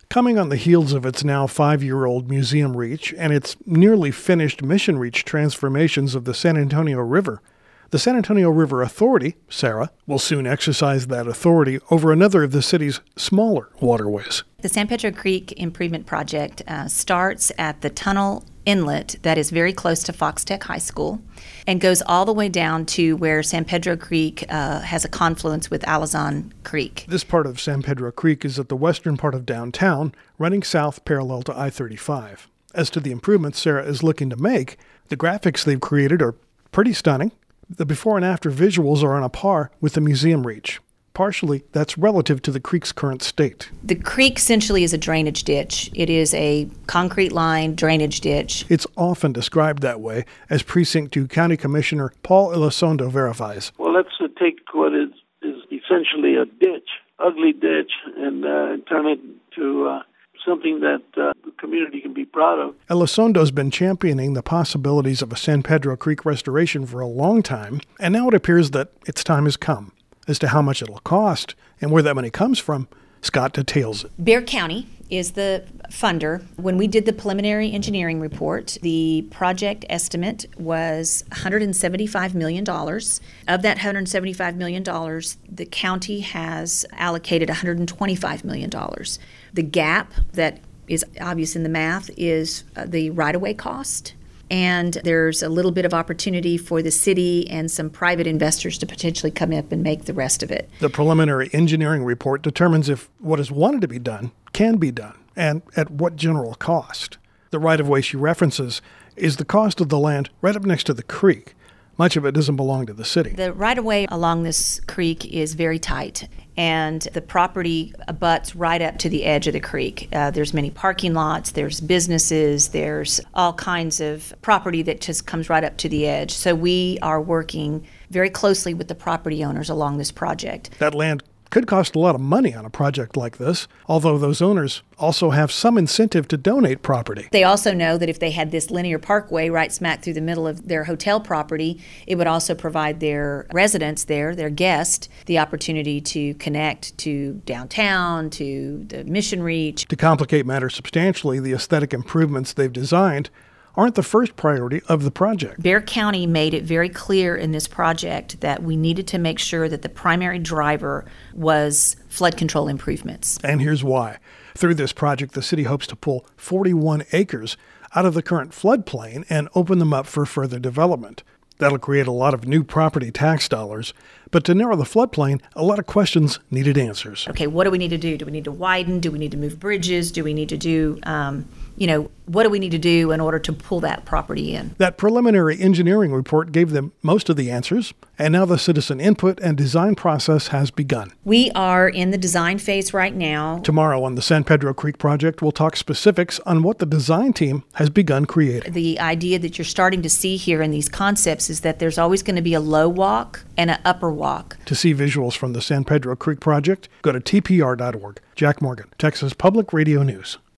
Coming on the heels of its now 5-year-old Museum Reach and its nearly finished Mission Reach transformations of the San Antonio River, the San Antonio River Authority, SARA, will soon exercise that authority over another of the city's smaller waterways. The San Pedro Creek Improvement Project starts at the tunnel inlet that is very close to Fox Tech High School and goes all the way down to where San Pedro Creek has a confluence with Alazan Creek. This part of San Pedro Creek is at the western part of downtown, running south parallel to I-35. As to the improvements SARA is looking to make, the graphics they've created are pretty stunning. The before and after visuals are on a par with the Museum Reach. Partially, that's relative to the creek's current state. The creek essentially is a drainage ditch. It is a concrete line drainage ditch. It's often described that way, as Precinct 2 County Commissioner Paul Elizondo verifies. Well, let's take what is essentially a ditch, ugly ditch, and turn it into something that the community can be proud of. Elizondo's been championing the possibilities of a San Pedro Creek restoration for a long time, and now it appears that its time has come. As to how much it'll cost and where that money comes from, Scott details it. Bexar County is the funder. When we did the preliminary engineering report, the project estimate was $175 million. Of that $175 million, the county has allocated $125 million. The gap that is obvious in the math is the right-of-way cost. And there's a little bit of opportunity for the city and some private investors to potentially come up and make the rest of it. The preliminary engineering report determines if what is wanted to be done can be done, and at what general cost. The right-of-way she references is the cost of the land right up next to the creek. Much of it doesn't belong to the city. The right-of-way along this creek is very tight, and the property abuts right up to the edge of the creek. There's many parking lots, there's businesses, there's all kinds of property that just comes right up to the edge. So we are working very closely with the property owners along this project. That land could cost a lot of money on a project like this, although those owners also have some incentive to donate property. They also know that if they had this linear parkway right smack through the middle of their hotel property, it would also provide their residents there, their guests, the opportunity to connect to downtown, to the Mission Reach. To complicate matters substantially, the aesthetic improvements they've designed aren't the first priority of the project. Bexar County made it very clear in this project that we needed to make sure that the primary driver was flood control improvements. And here's why. Through this project, the city hopes to pull 41 acres out of the current floodplain and open them up for further development. That'll create a lot of new property tax dollars. But to narrow the floodplain, a lot of questions needed answers. Okay, what do we need to do? Do we need to widen? Do we need to move bridges? Do we need to do, what do we need to do in order to pull that property in? That preliminary engineering report gave them most of the answers, and now the citizen input and design process has begun. We are in the design phase right now. Tomorrow on the San Pedro Creek project, we'll talk specifics on what the design team has begun creating. The idea that you're starting to see here in these concepts is that there's always going to be a low walk and an upper walk. To see visuals from the San Pedro Creek project, go to tpr.org. Jack Morgan, Texas Public Radio News.